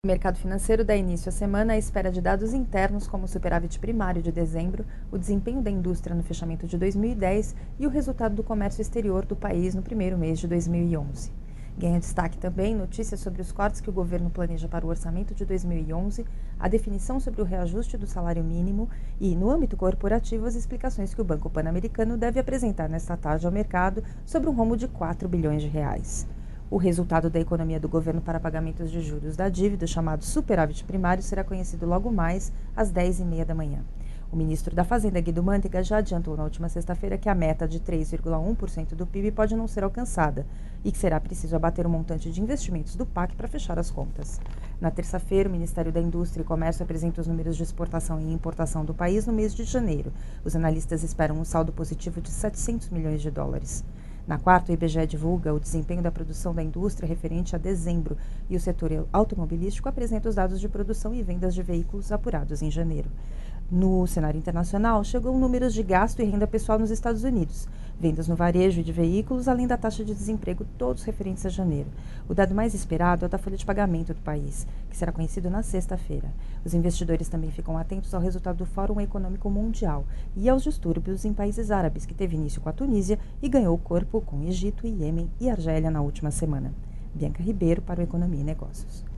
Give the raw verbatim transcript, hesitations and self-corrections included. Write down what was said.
O mercado financeiro dá início à semana à espera de dados internos como o superávit primário de dezembro, o desempenho da indústria no fechamento de dois mil e dez e o resultado do comércio exterior do país no primeiro mês de dois mil e onze. Ganha destaque também notícias sobre os cortes que o governo planeja para o orçamento de dois mil e onze, a definição sobre o reajuste do salário mínimo e, no âmbito corporativo, as explicações que o Banco Pan-Americano deve apresentar nesta tarde ao mercado sobre um rombo de quatro bilhões de reais. O resultado da economia do governo para pagamentos de juros da dívida, chamado superávit primário, será conhecido logo mais às dez e meia da manhã. O ministro da Fazenda, Guido Mantega, já adiantou na última sexta-feira que a meta de três vírgula um por cento do P I B pode não ser alcançada e que será preciso abater o montante de investimentos do P A C para fechar as contas. Na terça-feira, o Ministério da Indústria e Comércio apresenta os números de exportação e importação do país no mês de janeiro. Os analistas esperam um saldo positivo de setecentos milhões de dólares. Na quarta, o I B G E divulga o desempenho da produção da indústria referente a dezembro e o setor automobilístico apresenta os dados de produção e vendas de veículos apurados em janeiro. No cenário internacional, chegam números de gasto e renda pessoal nos Estados Unidos, vendas no varejo e de veículos, além da taxa de desemprego, todos referentes a janeiro. O dado mais esperado é o da folha de pagamento do país, que será conhecido na sexta-feira. Os investidores também ficam atentos ao resultado do Fórum Econômico Mundial e aos distúrbios em países árabes, que teve início com a Tunísia e ganhou corpo com Egito, Iêmen e Argélia na última semana. Bianca Ribeiro para o Economia e Negócios.